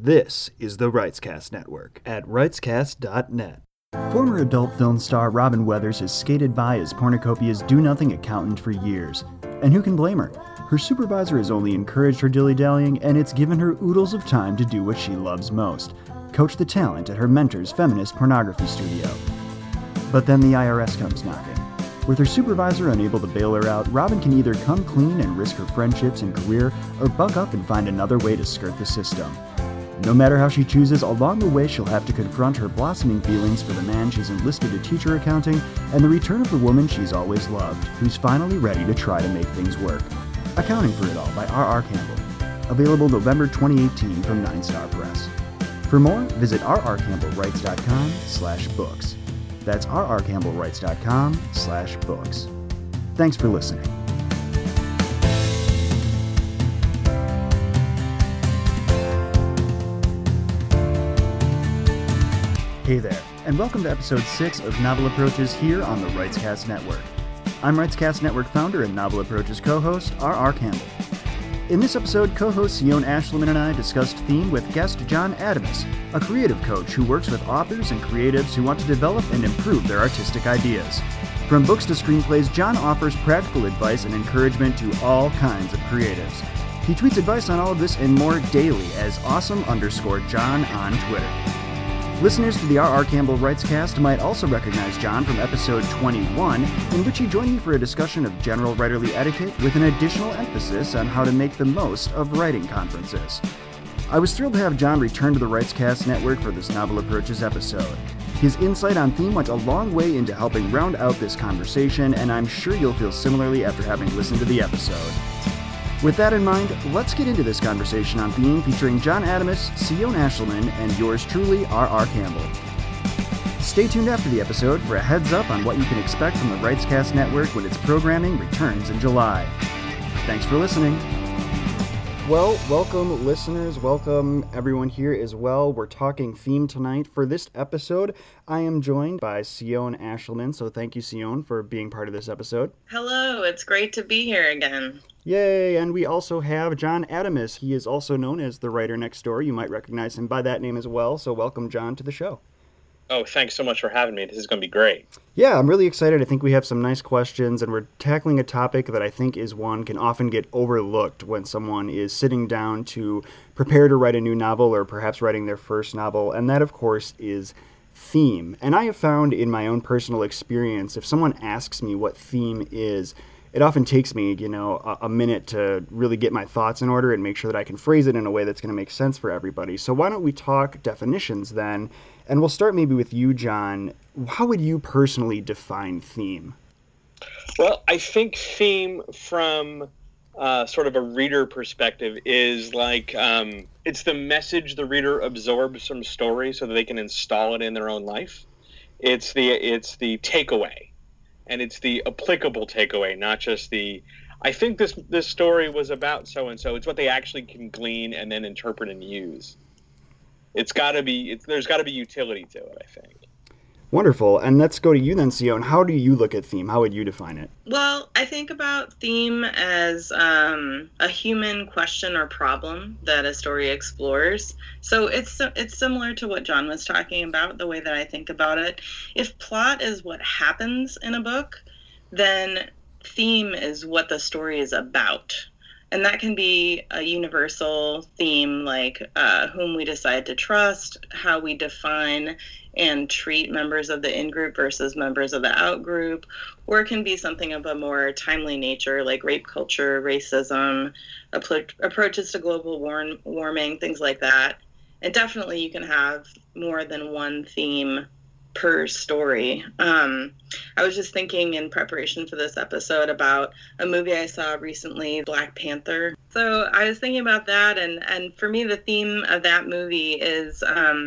This is the Wrightscast Network at wrightscast.net. Former adult film star Robin Weathers has skated by as Pornocopia's do-nothing accountant for years. And who can blame her? Her supervisor has only encouraged her dilly-dallying, and it's given her oodles of time to do what she loves most: coach the talent at her mentor's feminist pornography studio. But then the IRS comes knocking. With her supervisor unable to bail her out, Robin can either come clean and risk her friendships and career, or buck up and find another way to skirt the system. No matter how she chooses, along the way she'll have to confront her blossoming feelings for the man she's enlisted to teach her accounting, and the return of the woman she's always loved, who's finally ready to try to make things work. Accounting for It All by R.R. Campbell. Available November 2018 from 9 Star Press. For more, visit rrcampbellwrites.com/books. That's rrcampbellwrites.com/books. Thanks for listening. Hey there, and welcome to episode 6 of Novel Approaches here on the Wrightscast Network. I'm Wrightscast Network founder and Novel Approaches co-host R.R. Campbell. In this episode, co-host Sion Ashleman and I discussed theme with guest John Adamus, a creative coach who works with authors and creatives who want to develop and improve their artistic ideas. From books to screenplays, John offers practical advice and encouragement to all kinds of creatives. He tweets advice on all of this and more daily as awesome_John on Twitter. Listeners to the R.R. Campbell Wrightscast might also recognize John from episode 21, in which he joined me for a discussion of general writerly etiquette with an additional emphasis on how to make the most of writing conferences. I was thrilled to have John return to the Wrightscast Network for this Novel Approaches episode. His insight on theme went a long way into helping round out this conversation, and I'm sure you'll feel similarly after having listened to the episode. With that in mind, let's get into this conversation on theme featuring John Adamus, Sion Ashleman, and yours truly, R.R. Campbell. Stay tuned after the episode for a heads up on what you can expect from the Wrightscast Network when its programming returns in July. Thanks for listening. Well, welcome listeners, welcome everyone here as well. We're talking theme tonight. For this episode, I am joined by Sion Ashleman, so thank you, Sion, for being part of this episode. Hello, it's great to be here again. Yay, and we also have John Adamus. He is also known as the writer next door. You might recognize him by that name as well, so welcome, John, to the show. Oh, thanks so much for having me. This is going to be great. Yeah, I'm really excited. I think we have some nice questions, and we're tackling a topic that I think is one can often get overlooked when someone is sitting down to prepare to write a new novel or perhaps writing their first novel, and that, of course, is theme. And I have found in my own personal experience, if someone asks me what theme is, it often takes me, a minute to really get my thoughts in order and make sure that I can phrase it in a way that's going to make sense for everybody. So why don't we talk definitions then? And we'll start maybe with you, John. How would you personally define theme? Well, I think theme from sort of a reader perspective is like it's the message the reader absorbs from story so that they can install it in their own life. It's the takeaway. And it's the applicable takeaway, not just I think this story was about so-and-so. It's what they actually can glean and then interpret and use. There's got to be utility to it, I think. Wonderful. And let's go to you then, Sion. How do you look at theme? How would you define it? Well, I think about theme as a human question or problem that a story explores. So it's similar to what John was talking about, the way that I think about it. If plot is what happens in a book, then theme is what the story is about. And that can be a universal theme like whom we decide to trust, how we define and treat members of the in-group versus members of the out-group, or it can be something of a more timely nature like rape culture, racism, approaches to global warming, things like that. And definitely you can have more than one theme per story. I was just thinking in preparation for this episode about a movie I saw recently, Black Panther. So I was thinking about that, and for me the theme of that movie is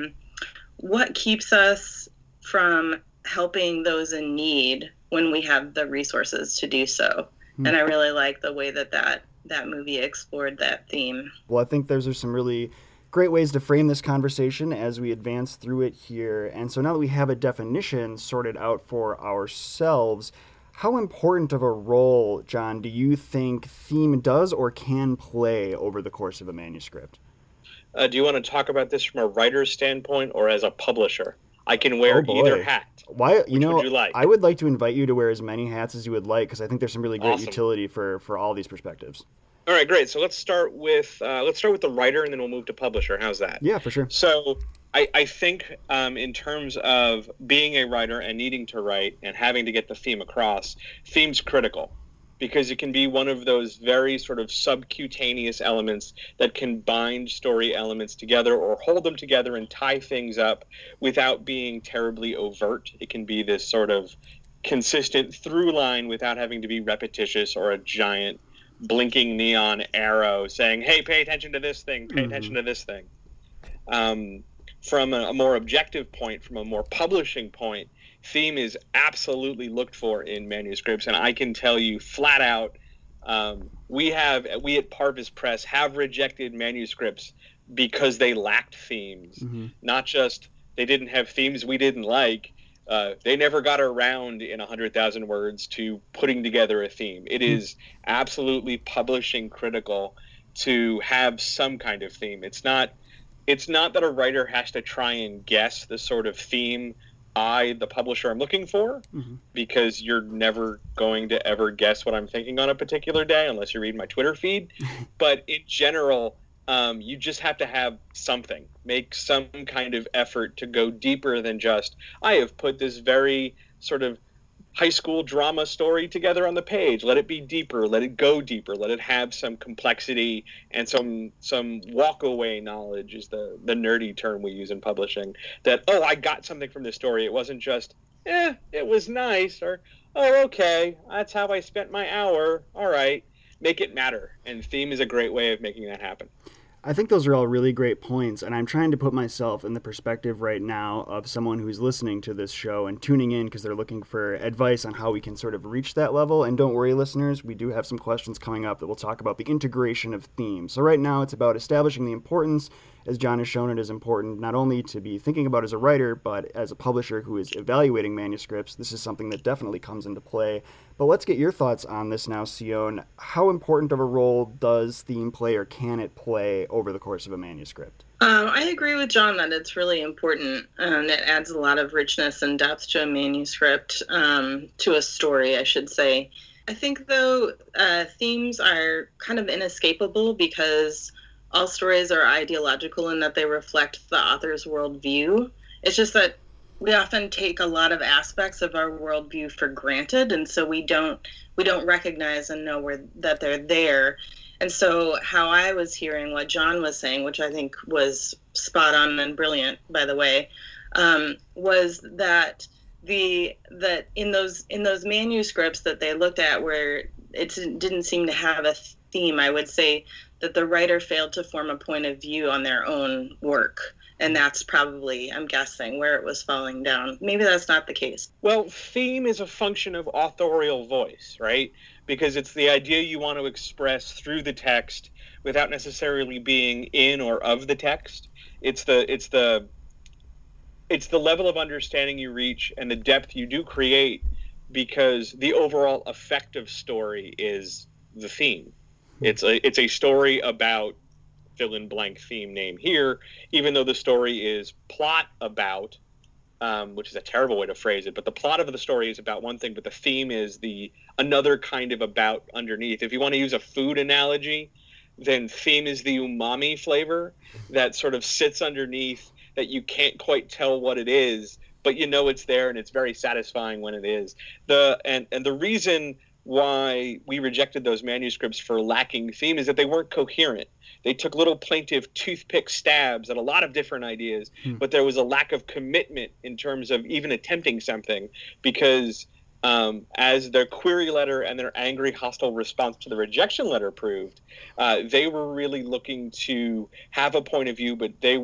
what keeps us from helping those in need when we have the resources to do so. And I really like the way that movie explored that theme. Well, I think those are some really great ways to frame this conversation as we advance through it here. And so now that we have a definition sorted out for ourselves, how important of a role, John, do you think theme does or can play over the course of a manuscript? Do you want to talk about this from a writer's standpoint or as a publisher? I can wear either hat. Why? Which would you like? I would like to invite you to wear as many hats as you would like, because I think there's some really great Awesome. utility for all these perspectives. All right, great. So let's start with the writer, and then we'll move to publisher. How's that? Yeah, for sure. So I think in terms of being a writer and needing to write and having to get the theme across, theme's critical, because it can be one of those very sort of subcutaneous elements that can bind story elements together or hold them together and tie things up without being terribly overt. It can be this sort of consistent through line without having to be repetitious or a giant blinking neon arrow saying, hey, pay attention to this thing, pay attention to this thing. From a more objective point, from a more publishing point, theme is absolutely looked for in manuscripts, and I can tell you flat out, we at Parvis Press have rejected manuscripts because they lacked themes. Not just they didn't have themes we didn't like, they never got around in 100,000 words to putting together a theme. It is absolutely publishing critical to have some kind of theme. It's not that a writer has to try and guess the sort of theme the publisher, I'm looking for, because you're never going to ever guess what I'm thinking on a particular day unless you read my Twitter feed. But in general, you just have to have something. Make some kind of effort to go deeper than just, I have put this very sort of high school drama story together on the page. Let it be deeper. Let it go deeper. Let it have some complexity and some walk-away knowledge is the nerdy term we use in publishing. That, I got something from this story. It wasn't just, it was nice, or, okay, that's how I spent my hour. All right. Make it matter. And theme is a great way of making that happen. I think those are all really great points, and I'm trying to put myself in the perspective right now of someone who's listening to this show and tuning in because they're looking for advice on how we can sort of reach that level. And don't worry, listeners, we do have some questions coming up that will talk about the integration of themes. So right now it's about establishing the importance, as John has shown it is important, not only to be thinking about as a writer, but as a publisher who is evaluating manuscripts. This is something that definitely comes into play. But let's get your thoughts on this now, Sion. How important of a role does theme play, or can it play, over the course of a manuscript? I agree with John that it's really important, and it adds a lot of richness and depth to a manuscript, to a story, I should say. I think, though, themes are kind of inescapable because all stories are ideological in that they reflect the author's worldview. It's just that we often take a lot of aspects of our worldview for granted, and so we don't recognize and know that they're there. And so how I was hearing what John was saying, which I think was spot on and brilliant, by the way, was that that in those manuscripts that they looked at where it didn't seem to have a theme, I would say that the writer failed to form a point of view on their own work. And that's probably, I'm guessing, where it was falling down. Maybe that's not the case. Well, theme is a function of authorial voice, right? Because it's the idea you want to express through the text without necessarily being in or of the text. It's the level of understanding you reach and the depth you do create, because the overall effective story is the theme. It's a story about fill in blank theme name here, even though the story is plot about, which is a terrible way to phrase it, but the plot of the story is about one thing, but the theme is another kind of about underneath. If you want to use a food analogy, then theme is the umami flavor that sort of sits underneath, that you can't quite tell what it is, but you know it's there, and it's very satisfying when it is. And the reason why we rejected those manuscripts for lacking theme is that they weren't coherent. They took little plaintive toothpick stabs at a lot of different ideas, but there was a lack of commitment in terms of even attempting something, because as their query letter and their angry, hostile response to the rejection letter proved, they were really looking to have a point of view, but they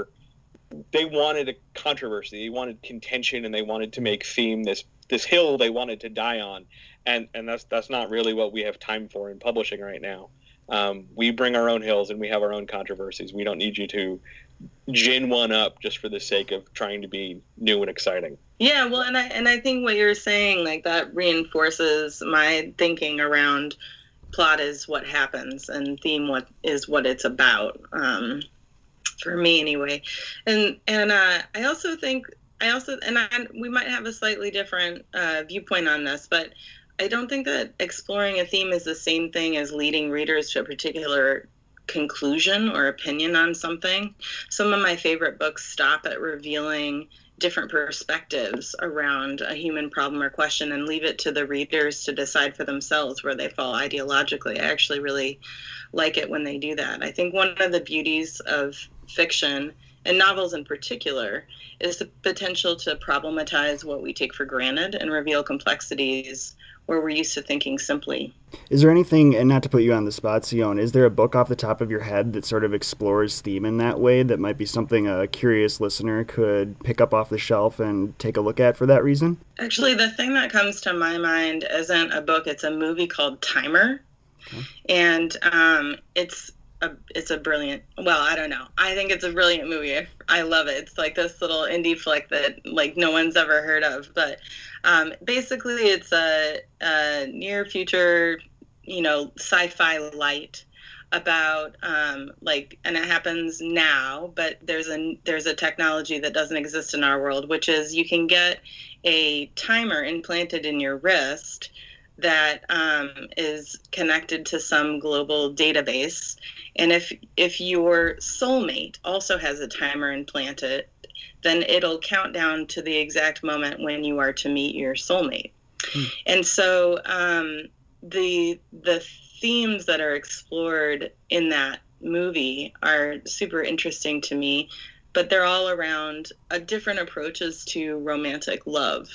wanted a controversy, they wanted contention, and they wanted to make theme this hill they wanted to die on. And that's not really what we have time for in publishing right now. We bring our own hills and we have our own controversies. We don't need you to gin one up just for the sake of trying to be new and exciting. Yeah, well, and I think what you're saying, like, that reinforces my thinking around plot is what happens and theme what it's about. for me anyway. And I also think we might have a slightly different viewpoint on this, but I don't think that exploring a theme is the same thing as leading readers to a particular conclusion or opinion on something. Some of my favorite books stop at revealing different perspectives around a human problem or question and leave it to the readers to decide for themselves where they fall ideologically. I actually really like it when they do that. I think one of the beauties of fiction, and novels in particular, is the potential to problematize what we take for granted and reveal complexities where we're used to thinking simply. Is there anything, and not to put you on the spot, Sion, is there a book off the top of your head that sort of explores theme in that way that might be something a curious listener could pick up off the shelf and take a look at for that reason? Actually, the thing that comes to my mind isn't a book, it's a movie called Timer. Okay. And it's a brilliant, well, I don't know. I think it's a brilliant movie. I love it. It's like this little indie flick that like no one's ever heard of. But basically it's a near future, sci-fi light about and it happens now, but there's a technology that doesn't exist in our world, which is you can get a timer implanted in your wrist that is connected to some global database. And if your soulmate also has a timer implanted, then it'll count down to the exact moment when you are to meet your soulmate. And so the themes that are explored in that movie are super interesting to me, but they're all around different approaches to romantic love.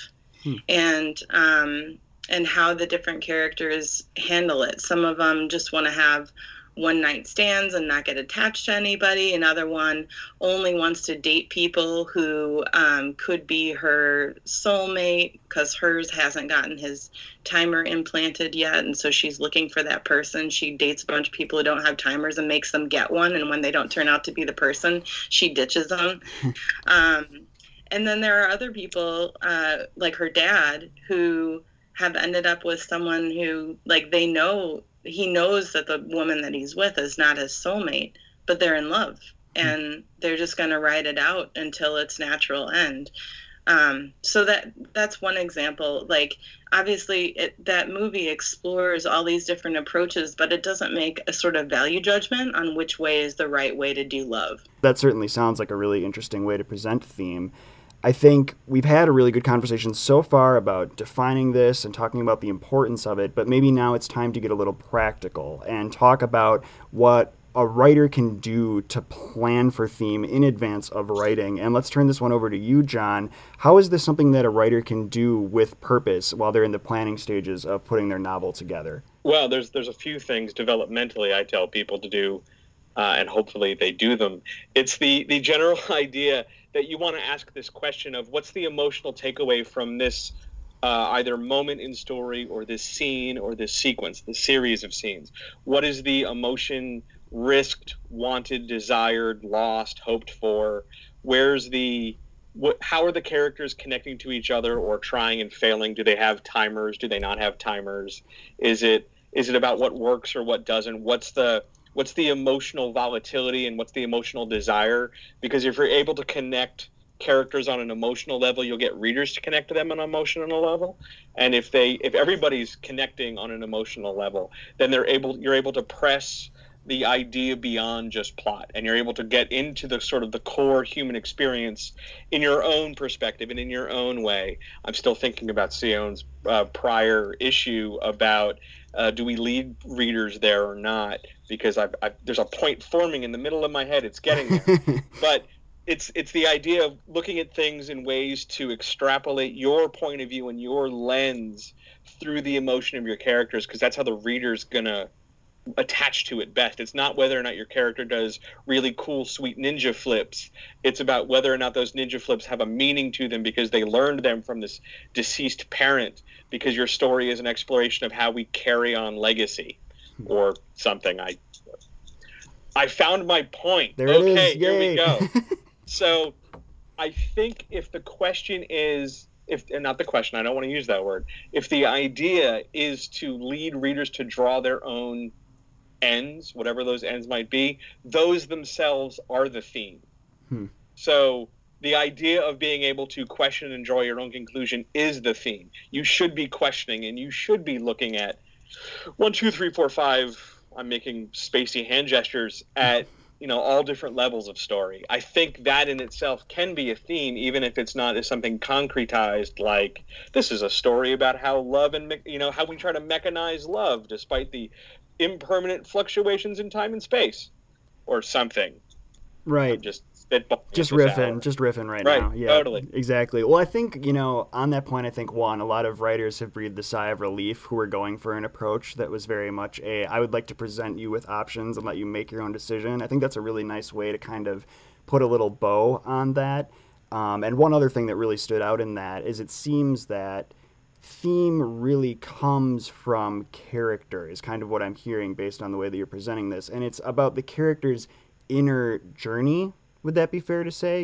And how the different characters handle it. Some of them just want to have one-night stands and not get attached to anybody. Another one only wants to date people who could be her soulmate because hers hasn't gotten his timer implanted yet, and so she's looking for that person. She dates a bunch of people who don't have timers and makes them get one, and when they don't turn out to be the person, she ditches them. And then there are other people, like her dad, who have ended up with someone who, he knows that the woman that he's with is not his soulmate, but they're in love, and they're just going to ride it out until its natural end. So that's one example. Like, obviously, that movie explores all these different approaches, but it doesn't make a sort of value judgment on which way is the right way to do love. That certainly sounds like a really interesting way to present theme. I think we've had a really good conversation so far about defining this and talking about the importance of it, but maybe now it's time to get a little practical and talk about what a writer can do to plan for theme in advance of writing. And let's turn this one over to you, John. How is this something that a writer can do with purpose while they're in the planning stages of putting their novel together? Well, there's a few things developmentally I tell people to do, and hopefully they do them. It's the general idea that you want to ask this question of what's the emotional takeaway from this either moment in story or this scene or this sequence, the series of scenes. What is the emotion risked, wanted, desired, lost, hoped for? How are the characters connecting to each other or trying and failing? Do they have timers? Do they not have timers? Is it about what works or what doesn't? What's the emotional volatility and what's the emotional desire? Because if you're able to connect characters on an emotional level, you'll get readers to connect to them on an emotional level. And if everybody's connecting on an emotional level, then you're able to press the idea beyond just plot, and you're able to get into the sort of the core human experience in your own perspective and in your own way. I'm still thinking about Sion's prior issue about do we lead readers there or not? Because there's a point forming in the middle of my head. It's getting there. But it's the idea of looking at things in ways to extrapolate your point of view and your lens through the emotion of your characters, because that's how the reader's going to attach to it best. It's not whether or not your character does really cool, sweet ninja flips. It's about whether or not those ninja flips have a meaning to them because they learned them from this deceased parent, because your story is an exploration of how we carry on legacy or something. I found my point. There it is. Here we go. So I think if the question is, and not the question, I don't want to use that word. If the idea is to lead readers to draw their own ends, whatever those ends might be, those themselves are the theme. Hmm. So the idea of being able to question and draw your own conclusion is the theme. You should be questioning, and you should be looking at 1, 2, 3, 4, 5. I'm making spacey hand gestures at all different levels of story. I think that in itself can be a theme, even if it's not as something concretized, like this is a story about how love and how we try to mechanize love despite the impermanent fluctuations in time and space, or something. Right. I'm just spitballing. Just riffing right now. Yeah, totally. Exactly. Well, I think, on that point, I think, one, a lot of writers have breathed a sigh of relief who are going for an approach that was very much I would like to present you with options and let you make your own decision. I think that's a really nice way to kind of put a little bow on that. And one other thing that really stood out in that is it seems that theme really comes from character, is kind of what I'm hearing based on the way that you're presenting this. And it's about the character's inner journey. Would that be fair to say?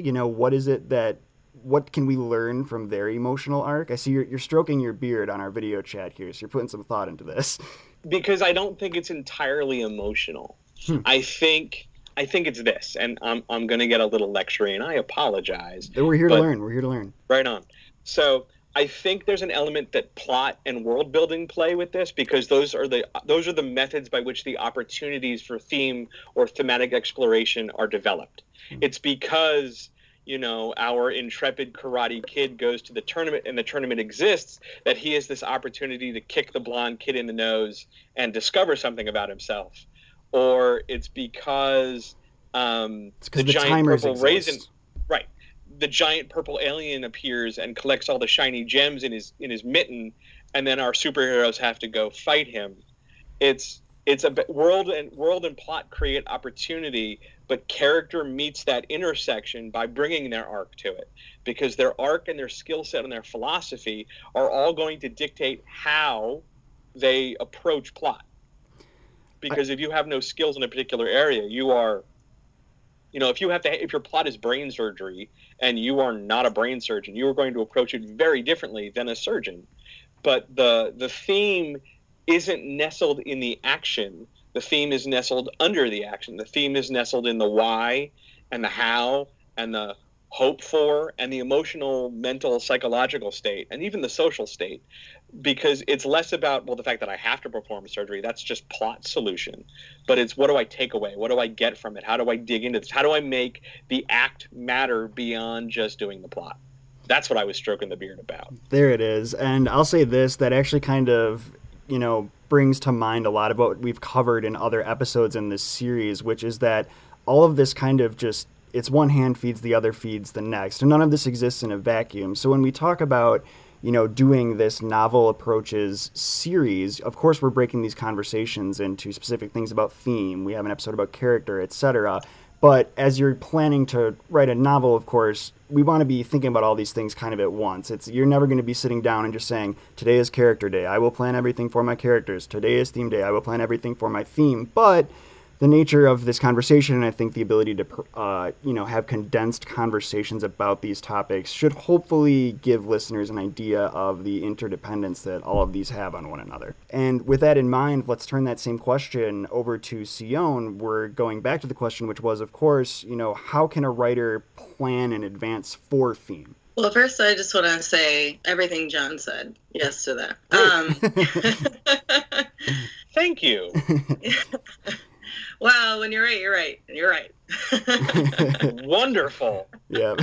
What can we learn from their emotional arc? I see you're stroking your beard on our video chat here, so you're putting some thought into this. Because I don't think it's entirely emotional. I think it's this, and I'm going to get a little lecturing, and I apologize. We're here to learn. We're here to learn. Right on. So I think there's an element that plot and world building play with this, because those are the methods by which the opportunities for theme or thematic exploration are developed. It's because our intrepid karate kid goes to the tournament and the tournament exists, that he has this opportunity to kick the blonde kid in the nose and discover something about himself. Or it's because the giant purple raisin, right? The giant purple alien appears and collects all the shiny gems in his mitten, and then our superheroes have to go fight him. It's a world and plot create opportunity, but character meets that intersection by bringing their arc to it, because their arc and their skill set and their philosophy are all going to dictate how they approach plot. Because if you have no skills in a particular area, you are, if your plot is brain surgery and you are not a brain surgeon, you are going to approach it very differently than a surgeon. But the theme isn't nestled in the action. The theme is nestled under the action. The theme is nestled in the why and the how and the hope for and the emotional, mental, psychological state, and even the social state, because it's less about, the fact that I have to perform surgery, that's just plot solution. But it's, what do I take away? What do I get from it? How do I dig into this? How do I make the act matter beyond just doing the plot? That's what I was stroking the beard about. There it is. And I'll say this, that actually kind of, brings to mind a lot of what we've covered in other episodes in this series, which is that all of this kind of just, it's one hand feeds the other feeds the next. And none of this exists in a vacuum. So when we talk about, doing this novel approaches series, of course, we're breaking these conversations into specific things about theme. We have an episode about character, etc. But as you're planning to write a novel, of course, we want to be thinking about all these things kind of at once. You're never going to be sitting down and just saying, today is character day. I will plan everything for my characters. Today is theme day. I will plan everything for my theme. But the nature of this conversation, and I think the ability to, have condensed conversations about these topics should hopefully give listeners an idea of the interdependence that all of these have on one another. And with that in mind, let's turn that same question over to Sion. We're going back to the question, which was, of course, how can a writer plan in advance for theme? Well, first, I just want to say everything John said. Yes to that. Thank you. Well, when you're right, you're right. You're right. Wonderful. Yeah.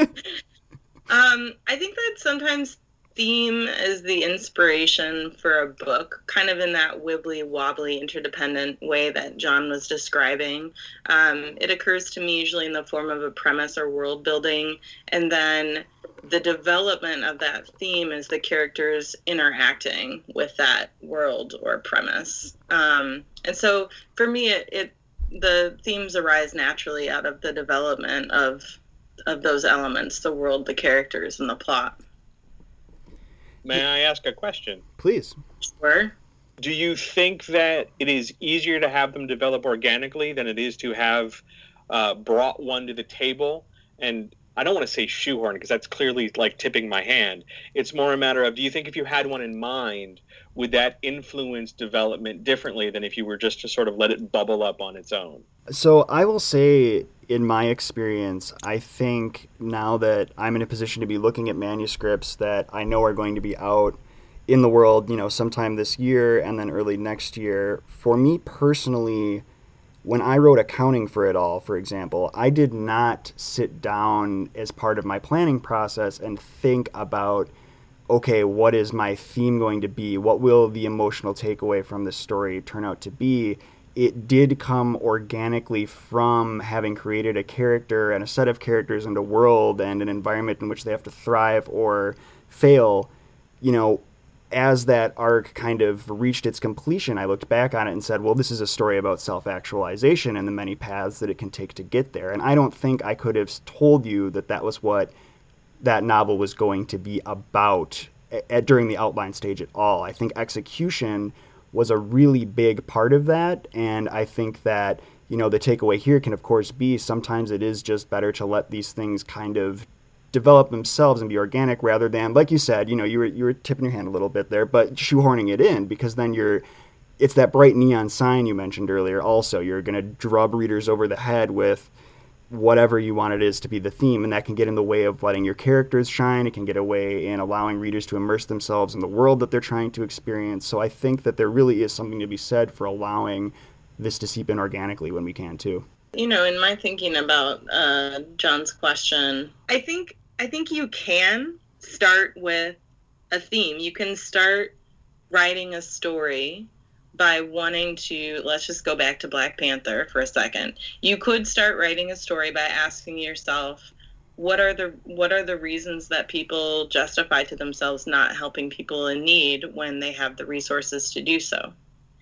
I think that sometimes theme is the inspiration for a book, kind of in that wibbly wobbly interdependent way that John was describing. It occurs to me usually in the form of a premise or world building, and then the development of that theme is the characters interacting with that world or premise. And so for me, the themes arise naturally out of the development of those elements, the world, the characters, and the plot. May I ask a question? Please. Sure. Do you think that it is easier to have them develop organically than it is to have brought one to the table? And I don't want to say shoehorn because that's clearly like tipping my hand. It's more a matter of, do you think if you had one in mind, would that influence development differently than if you were just to sort of let it bubble up on its own? So I will say, in my experience, I think now that I'm in a position to be looking at manuscripts that I know are going to be out in the world, sometime this year and then early next year, for me personally, when I wrote accounting for it all, for example, I did not sit down as part of my planning process and think about, okay, what is my theme going to be? What will the emotional takeaway from this story turn out to be? It did come organically from having created a character and a set of characters and a world and an environment in which they have to thrive or fail. As that arc kind of reached its completion, I looked back on it and said, well, this is a story about self-actualization and the many paths that it can take to get there. And I don't think I could have told you that that was what that novel was going to be about during the outline stage at all. I think execution was a really big part of that. And I think that, the takeaway here can, of course, be sometimes it is just better to let these things kind of develop themselves and be organic rather than, like you said, you were tipping your hand a little bit there, but shoehorning it in, because then it's that bright neon sign you mentioned earlier. Also, you're going to drub readers over the head with whatever you want it is to be the theme, and that can get in the way of letting your characters shine. It can get away in allowing readers to immerse themselves in the world that they're trying to experience. So I think that there really is something to be said for allowing this to seep in organically when we can too. In my thinking about John's question, I think you can start with a theme. You can start writing a story by wanting to, let's just go back to Black Panther for a second. You could start writing a story by asking yourself, what are the reasons that people justify to themselves not helping people in need when they have the resources to do so?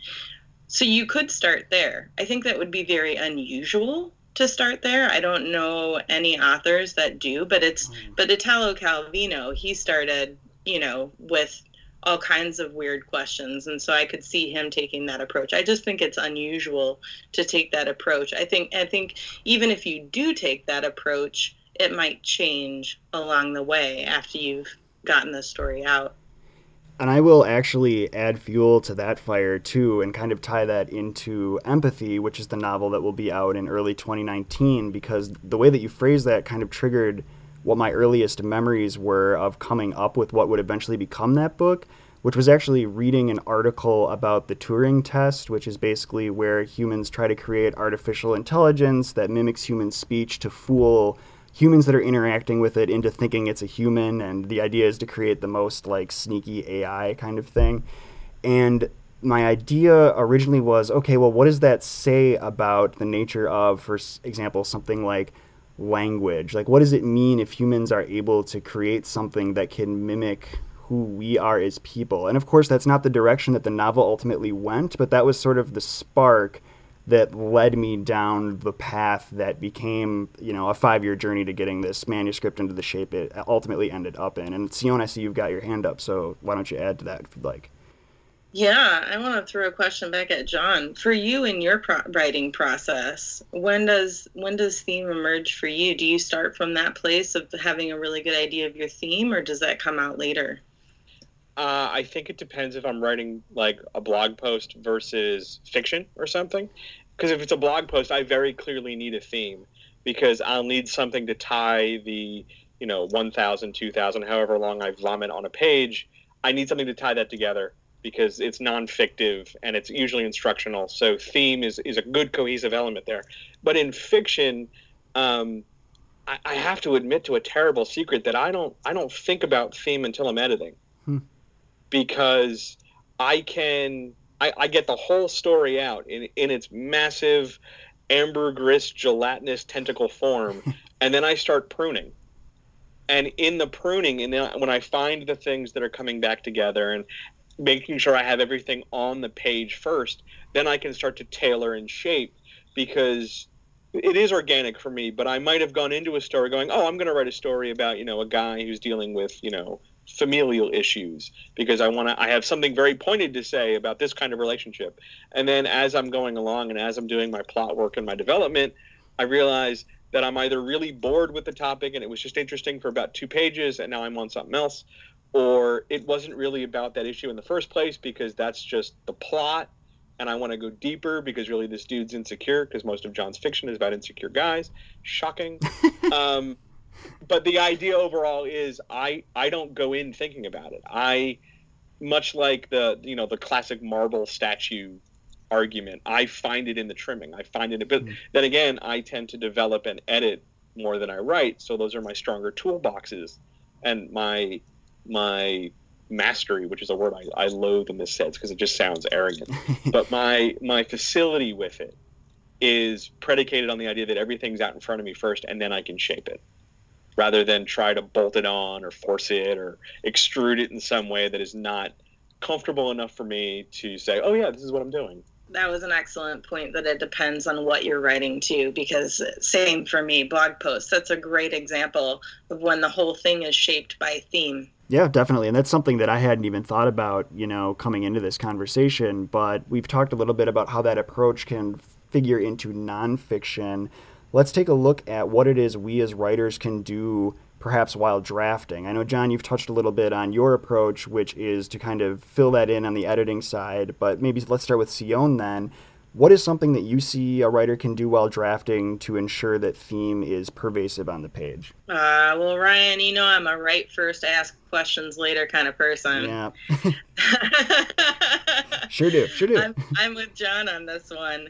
So you could start there. I think that would be very unusual to start there. I don't know any authors that do, but Italo Calvino, he started, with all kinds of weird questions. And so I could see him taking that approach. I just think it's unusual to take that approach. I think even if you do take that approach, it might change along the way after you've gotten the story out. And I will actually add fuel to that fire, too, and kind of tie that into Empathy, which is the novel that will be out in early 2019, because the way that you phrased that kind of triggered what my earliest memories were of coming up with what would eventually become that book, which was actually reading an article about the Turing test, which is basically where humans try to create artificial intelligence that mimics human speech to fool humans that are interacting with it into thinking it's a human, and the idea is to create the most sneaky AI kind of thing. And my idea originally was, okay, well, what does that say about the nature of, for example, something like language? What does it mean if humans are able to create something that can mimic who we are as people? And of course, that's not the direction that the novel ultimately went, but that was sort of the spark that led me down the path that became, a 5-year journey to getting this manuscript into the shape it ultimately ended up in. And Sion, I see you've got your hand up, so why don't you add to that if you'd like? Yeah, I want to throw a question back at John. For you in your writing process, when does theme emerge for you? Do you start from that place of having a really good idea of your theme, or does that come out later? I think it depends if I'm writing a blog post versus fiction or something. Because if it's a blog post, I very clearly need a theme, because I'll need something to tie the 1,000, 2,000, however long I vomit on a page. I need something to tie that together because it's non-fictive and it's usually instructional. So theme is a good cohesive element there. But in fiction, I have to admit to a terrible secret that I don't think about theme until I'm editing. Because I get the whole story out in its massive ambergris gelatinous tentacle form, and then I start pruning. And in the pruning, and then when I find the things that are coming back together and making sure I have everything on the page first, then I can start to tailor and shape, because it is organic for me. But I might have gone into a story going, oh, I'm going to write a story about, a guy who's dealing with, familial issues, because I have something very pointed to say about this kind of relationship. And then as I'm going along and as I'm doing my plot work and my development, I realize that I'm either really bored with the topic and it was just interesting for about 2 pages and now I'm on something else, or it wasn't really about that issue in the first place because that's just the plot and I want to go deeper because really this dude's insecure, because most of John's fiction is about insecure guys. Shocking. But the idea overall is I don't go in thinking about it. I, much like the classic marble statue argument, I find it in the trimming. I find it, but then again, I tend to develop and edit more than I write, so those are my stronger toolboxes, and my mastery, which is a word I loathe in this sense because it just sounds arrogant. But my facility with it is predicated on the idea that everything's out in front of me first, and then I can shape it, rather than try to bolt it on or force it or extrude it in some way that is not comfortable enough for me to say, oh yeah, this is what I'm doing. That was an excellent point, that it depends on what you're writing too, because same for me, blog posts, that's a great example of when the whole thing is shaped by theme. Yeah, definitely. And that's something that I hadn't even thought about, coming into this conversation, but we've talked a little bit about how that approach can figure into nonfiction. Let's take a look at what it is we as writers can do perhaps while drafting. I know, John, you've touched a little bit on your approach, which is to kind of fill that in on the editing side, but maybe let's start with Sion then. What is something that you see a writer can do while drafting to ensure that theme is pervasive on the page? Well, Ryan, I'm a write first, ask questions later kind of person. Yeah. Sure do. I'm with John on this one.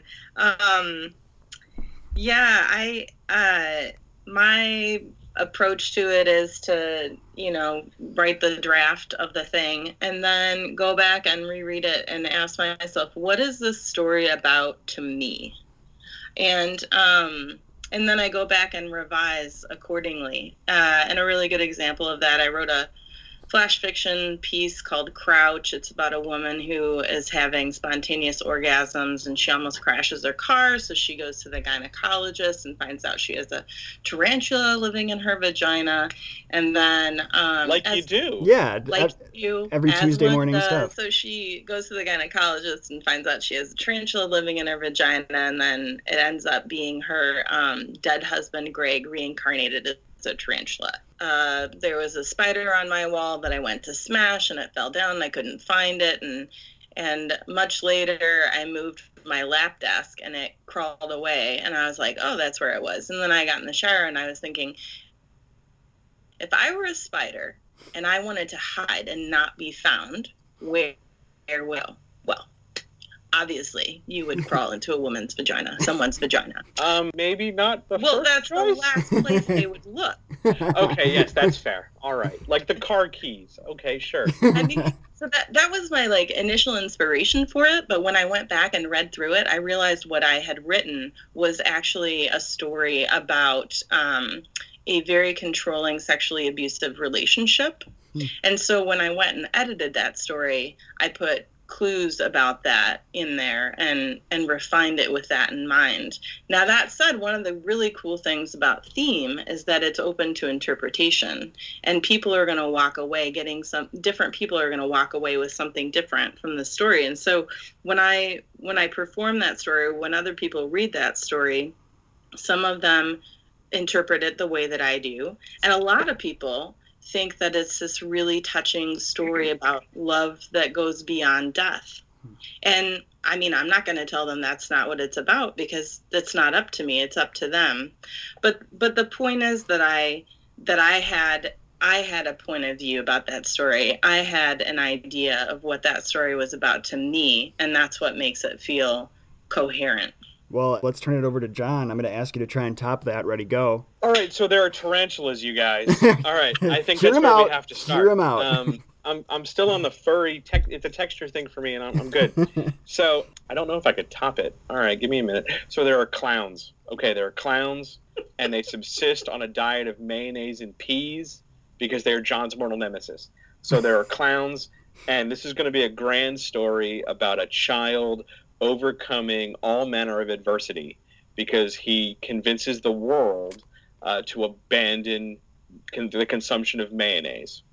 My approach to it is to, write the draft of the thing and then go back and reread it and ask myself, what is this story about to me? And then I go back and revise accordingly. And a really good example of that, I wrote a flash fiction piece called Crouch. It's about a woman who is having spontaneous orgasms and she almost crashes her car. So she goes to the gynecologist and finds out she has a tarantula living in her vagina. And then... you do. Yeah. You. Every Tuesday morning stuff. So she goes to the gynecologist and finds out she has a tarantula living in her vagina. And then it ends up being her dead husband, Greg, reincarnated as a tarantula. There was a spider on my wall that I went to smash and it fell down and I couldn't find it. And much later I moved my lap desk and it crawled away and I was like, oh, that's where it was. And then I got in the shower and I was thinking, if I were a spider and I wanted to hide and not be found, where will? Well, obviously you would crawl into a woman's vagina, someone's vagina. Maybe not the Well, first that's choice. the last place they would look. Okay, yes, that's fair. All right. Like the car keys. Okay, sure. I mean, so that was my initial inspiration for it, but when I went back and read through it, I realized what I had written was actually a story about a very controlling, sexually abusive relationship. And so when I went and edited that story, I put clues about that in there and refined it with that in mind. Now, that said, one of the really cool things about theme is that it's open to interpretation, and people are going to walk away different people are going to walk away with something different from the story. And so when I perform that story, when other people read that story, some of them interpret it the way that I do, and a lot of people think that it's this really touching story about love that goes beyond death. And I mean, I'm not going to tell them that's not what it's about, because that's not up to me, it's up to them. But the point is that I had a point of view about that story. I had an idea of what that story was about to me, and that's what makes it feel coherent. Well, let's turn it over to John. I'm going to ask you to try and top that. Ready, go. All right, so there are tarantulas, you guys. All right, I think that's where we have to start. Hear them out. I'm still on the furry, it's a texture thing for me, and I'm good. So I don't know if I could top it. All right, give me a minute. So there are clowns. Okay, there are clowns, and they subsist on a diet of mayonnaise and peas because they're John's mortal nemesis. So there are clowns, and this is going to be a grand story about a child overcoming all manner of adversity because he convinces the world to abandon the consumption of mayonnaise.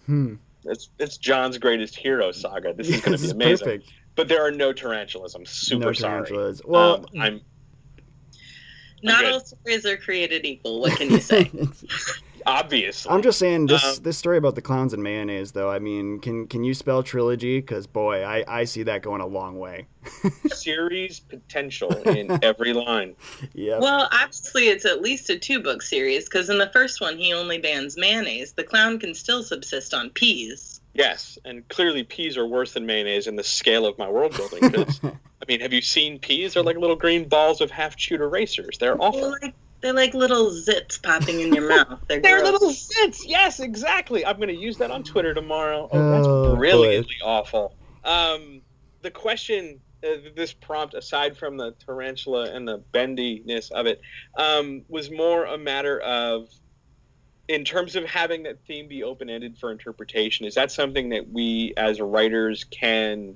It's John's greatest hero saga. This is going to be amazing. Perfect. But there are no tarantulas. I'm super sorry. Well, Not all stories are created equal. What can you say? Obviously. I'm just saying this story about the clowns and mayonnaise, though. I mean, can you spell trilogy? Because boy, I see that going a long way. Series potential in every line. Yeah. Well, obviously, it's at least a 2-book series because in the first one he only bans mayonnaise. The clown can still subsist on peas. Yes, and clearly peas are worse than mayonnaise in the scale of my world building. Because I mean, have you seen peas? They're like little green balls of half-chewed erasers. They're awful. They're like little zits popping in your mouth. They're little zits. Yes, exactly. I'm going to use that on Twitter tomorrow. Oh, that's brilliantly awful. The question, this prompt, aside from the tarantula and the bendiness of it, was more a matter of, in terms of having that theme be open-ended for interpretation, is that something that we as writers can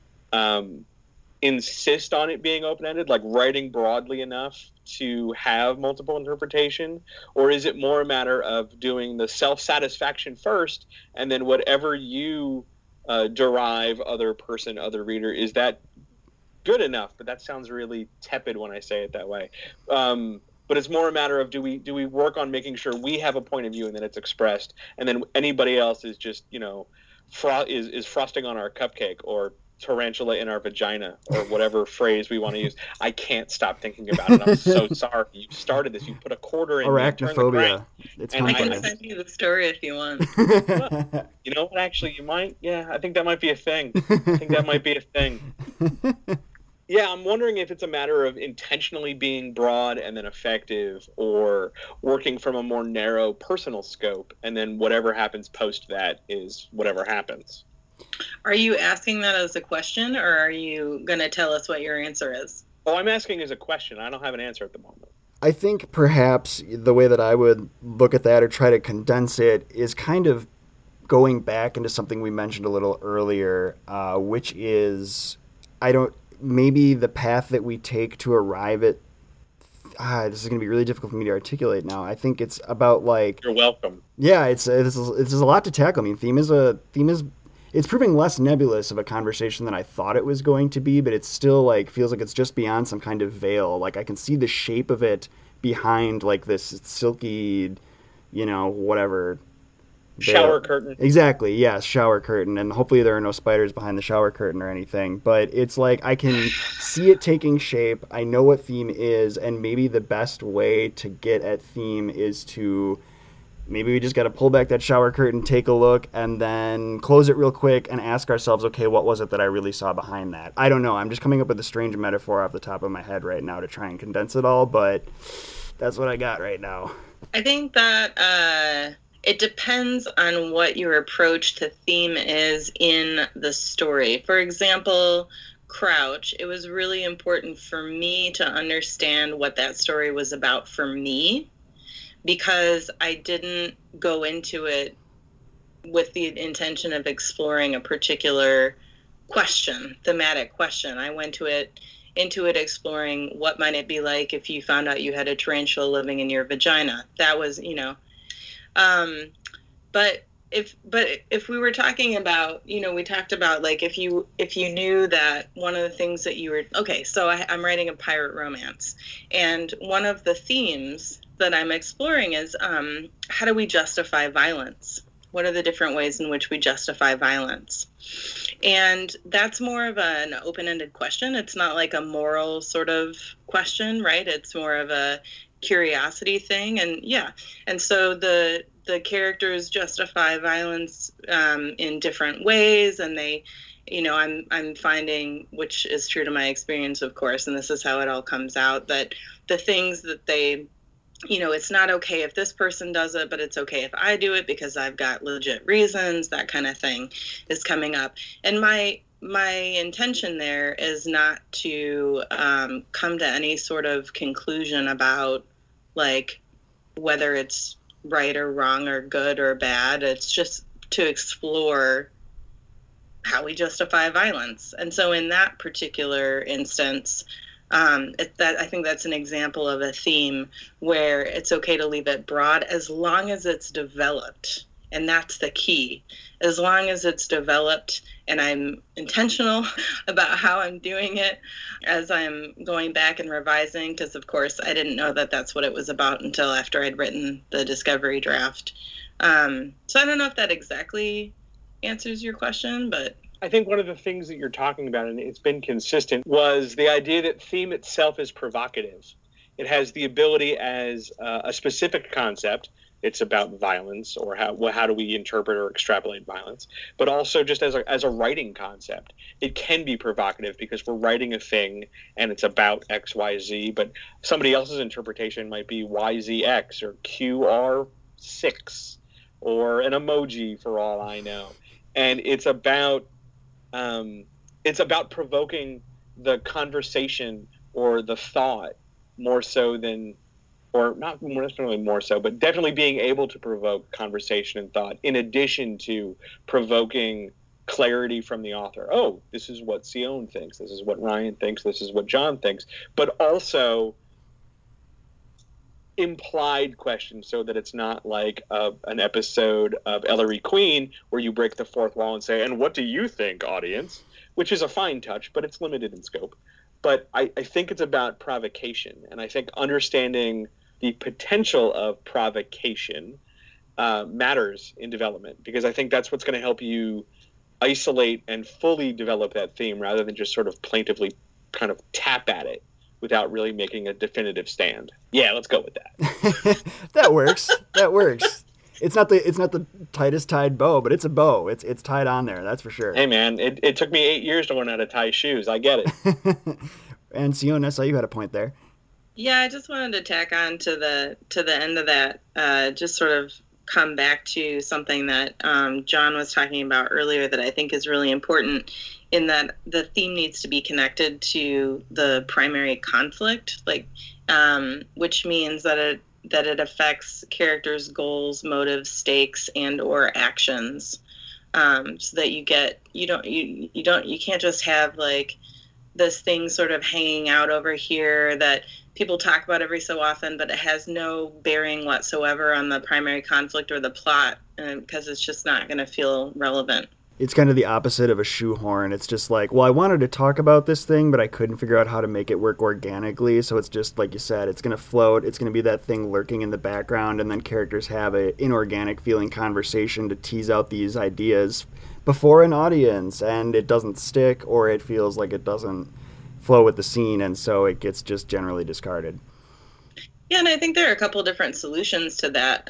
insist on it being open-ended, like writing broadly enough to have multiple interpretation? Or is it more a matter of doing the self-satisfaction first, and then whatever you derive, other person, other reader, is that good enough? But that sounds really tepid when I say it that way. But it's more a matter of, do we work on making sure we have a point of view and then it's expressed, and then anybody else is just, is frosting on our cupcake, or tarantula in our vagina, or whatever phrase we want to use. I can't stop thinking about it. I'm so sorry. You started this. You put a quarter in. Arachnophobia. I can send you the story if you want. Well, you know what? Actually, you might. Yeah, I think that might be a thing. Yeah, I'm wondering if it's a matter of intentionally being broad and then effective, or working from a more narrow personal scope, and then whatever happens post that is whatever happens. Are you asking that as a question, or are you going to tell us what your answer is? Oh, I'm asking as a question. I don't have an answer at the moment. I think perhaps the way that I would look at that or try to condense it is kind of going back into something we mentioned a little earlier, which is, maybe the path that we take to arrive at, this is going to be really difficult for me to articulate now. I think it's about like... You're welcome. Yeah, it's a lot to tackle. I mean, theme is it's proving less nebulous of a conversation than I thought it was going to be, but it's still like feels like it's just beyond some kind of veil. Like I can see the shape of it behind like this silky, whatever. Shower curtain. Exactly, yes, shower curtain. And hopefully there are no spiders behind the shower curtain or anything. But it's like I can see it taking shape. I know what theme is, and maybe the best way to get at theme is to... Maybe we just got to pull back that shower curtain, take a look, and then close it real quick and ask ourselves, okay, what was it that I really saw behind that? I don't know. I'm just coming up with a strange metaphor off the top of my head right now to try and condense it all, but that's what I got right now. I think that it depends on what your approach to theme is in the story. For example, Crouch, it was really important for me to understand what that story was about for me, because I didn't go into it with the intention of exploring a particular thematic question. I went into it exploring what might it be like if you found out you had a tarantula living in your vagina. That was, but if we were talking about, we talked about like if you knew that one of the things that you were, okay, so I'm writing a pirate romance, and one of the themes that I'm exploring is how do we justify violence? What are the different ways in which we justify violence? And that's more of an open-ended question. It's not like a moral sort of question, right? It's more of a curiosity thing. And so the characters justify violence in different ways, and they, I'm finding, which is true to my experience, of course, and this is how it all comes out, that the things that they, it's not okay if this person does it, but it's okay if I do it because I've got legit reasons, that kind of thing is coming up. And my intention there is not to come to any sort of conclusion about like whether it's right or wrong or good or bad. It's just to explore how we justify violence. And so in that particular instance, I think that's an example of a theme where it's okay to leave it broad as long as it's developed And that's the key. As long as it's developed and I'm intentional about how I'm doing it as I'm going back and revising, because of course I didn't know that that's what it was about until after I'd written the Discovery draft. So I don't know if that exactly answers your question, but I think one of the things that you're talking about, and it's been consistent, was the idea that theme itself is provocative. It has the ability as a specific concept. It's about violence, or how do we interpret or extrapolate violence, but also just as a writing concept. It can be provocative because we're writing a thing and it's about X, Y, Z, but somebody else's interpretation might be YZX or QR6 or an emoji for all I know. And it's about provoking the conversation or the thought more so than, or not necessarily more so, but definitely being able to provoke conversation and thought in addition to provoking clarity from the author. Oh, this is what Sion thinks. This is what Ryan thinks. This is what John thinks. But also implied questions so that it's not like an episode of Ellery Queen where you break the fourth wall and say, and what do you think, audience? Which is a fine touch, but it's limited in scope. But I think it's about provocation, and I think understanding the potential of provocation matters in development, because I think that's what's going to help you isolate and fully develop that theme rather than just sort of plaintively kind of tap at it without really making a definitive stand. Yeah, let's go with that. That works. That works. It's not the tightest tied bow, but it's a bow. It's tied on there. That's for sure. Hey man, it took me 8 years to learn how to tie shoes. I get it. And Sion, I saw you had a point there. Yeah, I just wanted to tack on to the end of that. Just sort of come back to something that John was talking about earlier that I think is really important, in that the theme needs to be connected to the primary conflict, which means that it affects characters' goals, motives, stakes, and or actions, so that you can't just have like this thing sort of hanging out over here that people talk about every so often, but it has no bearing whatsoever on the primary conflict or the plot, because it's just not going to feel relevant. It's kind of the opposite of a shoehorn. It's just like, well, I wanted to talk about this thing, but I couldn't figure out how to make it work organically. So it's just, like you said, it's going to float. It's going to be that thing lurking in the background, and then characters have an inorganic feeling conversation to tease out these ideas before an audience, and it doesn't stick, or it feels like it doesn't flow with the scene, and so it gets just generally discarded. Yeah, and I think there are a couple different solutions to that.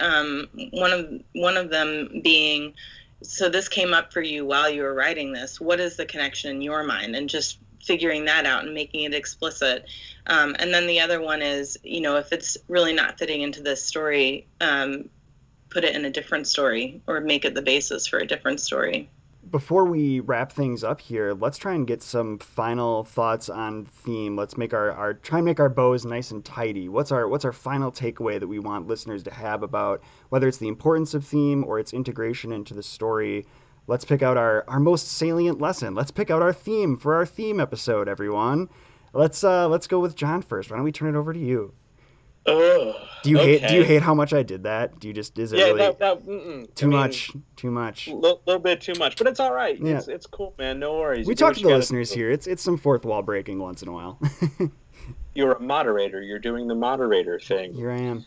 One of them being, so this came up for you while you were writing this. What is the connection in your mind? And just figuring that out and making it explicit. And then the other one is, if it's really not fitting into this story, put it in a different story or make it the basis for a different story. Before we wrap things up here, let's try and get some final thoughts on theme. Let's make try and make our bows nice and tidy. What's our final takeaway that we want listeners to have about whether it's the importance of theme or its integration into the story? Let's pick out our most salient lesson. Let's pick out our theme for our theme episode, everyone. Let's go with John first. Why don't we turn it over to you? Oh, do you hate how much I did that? Do you just, is it really too much? A little bit too much, but it's all right. Yeah. It's cool, man. No worries. We talk to the listeners here. It's some fourth wall breaking once in a while. You're a moderator. You're doing the moderator thing. Here I am.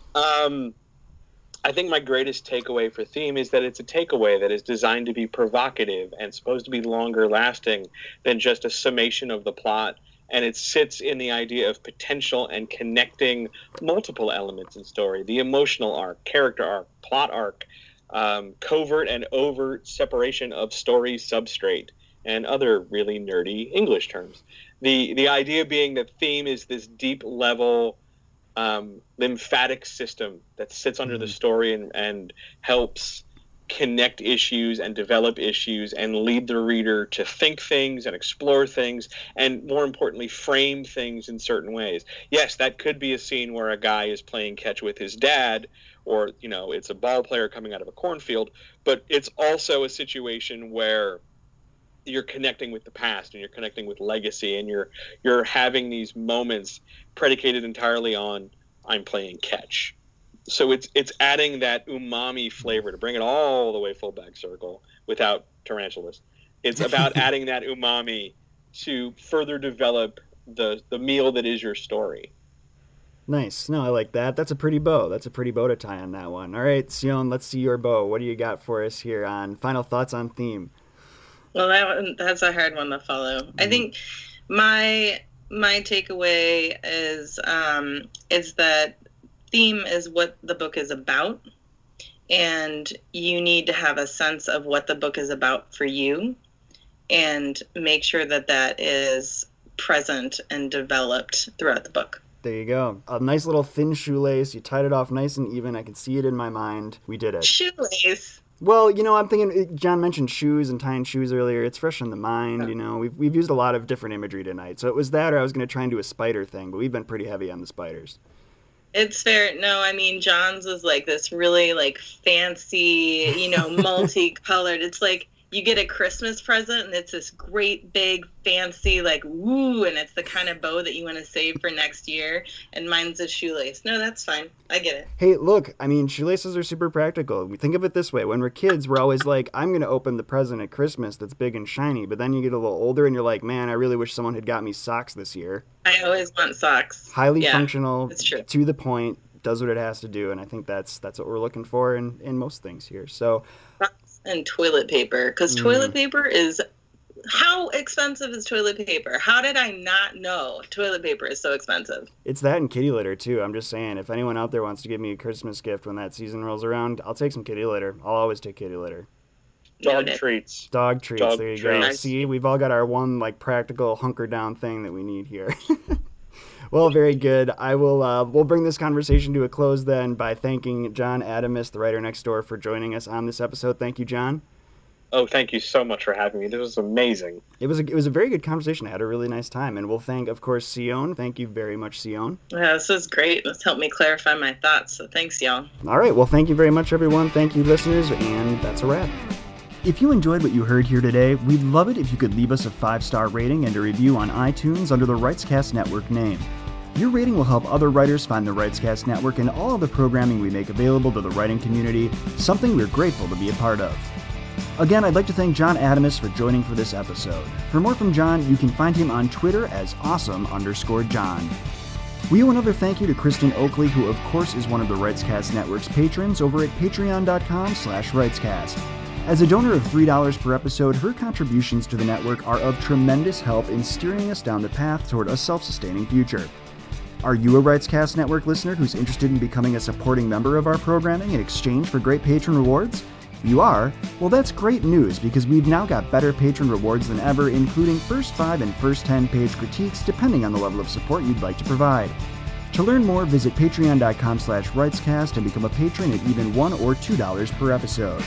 I think my greatest takeaway for theme is that it's a takeaway that is designed to be provocative and supposed to be longer lasting than just a summation of the plot. And it sits in the idea of potential and connecting multiple elements in story: the emotional arc, character arc, plot arc, covert and overt separation of story substrate, and other really nerdy English terms. The idea being that theme is this deep level lymphatic system that sits under the story and helps connect issues and develop issues and lead the reader to think things and explore things and, more importantly, frame things in certain ways. Yes, that could be a scene where a guy is playing catch with his dad, or it's a ball player coming out of a cornfield, but it's also a situation where you're connecting with the past and you're connecting with legacy, and you're having these moments predicated entirely on I'm playing catch. So it's adding that umami flavor to bring it all the way full back circle without tarantulas. It's about adding that umami to further develop the meal that is your story. Nice. No, I like that. That's a pretty bow. That's a pretty bow to tie on that one. All right, Sion, let's see your bow. What do you got for us here on final thoughts on theme? Well, that's a hard one to follow. I think my takeaway is that theme is what the book is about, and you need to have a sense of what the book is about for you and make sure that that is present and developed throughout the book. There you go. A nice little thin shoelace. You tied it off nice and even. I can see it in my mind. We did it. Shoelace. Well, I'm thinking, John mentioned shoes and tying shoes earlier. It's fresh in the mind, We've used a lot of different imagery tonight. So it was that, or I was going to try and do a spider thing, but we've been pretty heavy on the spiders. It's fair. No, I mean, John's was like this really like fancy, multicolored. It's like you get a Christmas present and it's this great big fancy like woo, and it's the kind of bow that you want to save for next year. And mine's a shoelace. No, that's fine. I get it. Hey, look, I mean, shoelaces are super practical. We think of it this way. When we're kids, we're always like, I'm going to open the present at Christmas that's big and shiny. But then you get a little older and you're like, man, I really wish someone had got me socks this year. I always want socks. Highly functional, that's true. To the point, does what it has to do. And I think that's what we're looking for in most things here. So, and toilet paper, because toilet paper is... How expensive is toilet paper? How did I not know toilet paper is so expensive? It's that and kitty litter, too. I'm just saying, if anyone out there wants to give me a Christmas gift when that season rolls around, I'll take some kitty litter. I'll always take kitty litter. Dog treats. Dog treats, there you go. See, we've all got our one, practical hunker-down thing that we need here. Well, very good. I will. We'll bring this conversation to a close then by thanking John Adamus, the writer next door, for joining us on this episode. Thank you, John. Oh, thank you so much for having me. This was amazing. It was a very good conversation. I had a really nice time. And we'll thank, of course, Sion. Thank you very much, Sion. Yeah, this was great. This helped me clarify my thoughts. So thanks, y'all. All right. Well, thank you very much, everyone. Thank you, listeners. And that's a wrap. If you enjoyed what you heard here today, we'd love it if you could leave us a 5-star rating and a review on iTunes under the Writescast Network name. Your rating will help other writers find the Writescast Network and all of the programming we make available to the writing community, something we're grateful to be a part of. Again, I'd like to thank John Adamus for joining for this episode. For more from John, you can find him on Twitter as awesome_John. We owe another thank you to Kristen Oakley, who of course is one of the Writescast Network's patrons over at patreon.com/Writescast. As a donor of $3 per episode, her contributions to the network are of tremendous help in steering us down the path toward a self-sustaining future. Are you a Writescast Network listener who's interested in becoming a supporting member of our programming in exchange for great patron rewards? You are? Well, that's great news because we've now got better patron rewards than ever, including first 5 and first 10 page critiques depending on the level of support you'd like to provide. To learn more, visit patreon.com/Writescast and become a patron at even $1 or $2 per episode.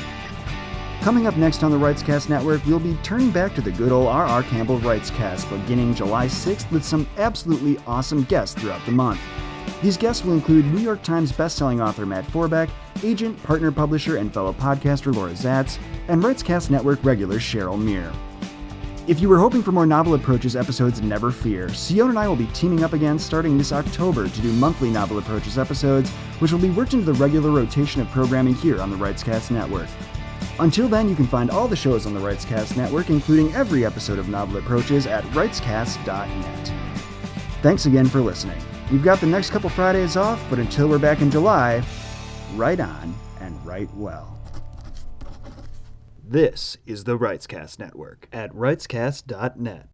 Coming up next on the Writescast Network, we'll be turning back to the good old R.R. Campbell Writescast beginning July 6th with some absolutely awesome guests throughout the month. These guests will include New York Times bestselling author Matt Forbeck, agent, partner publisher, and fellow podcaster Laura Zatz, and Writescast Network regular Cheryl Meir. If you were hoping for more Novel Approaches episodes, never fear. Sion and I will be teaming up again starting this October to do monthly Novel Approaches episodes, which will be worked into the regular rotation of programming here on the Writescast Network. Until then, you can find all the shows on the Writescast Network, including every episode of Novel Approaches, at writescast.net. Thanks again for listening. We've got the next couple Fridays off, but until we're back in July, write on and write well. This is the Writescast Network at writescast.net.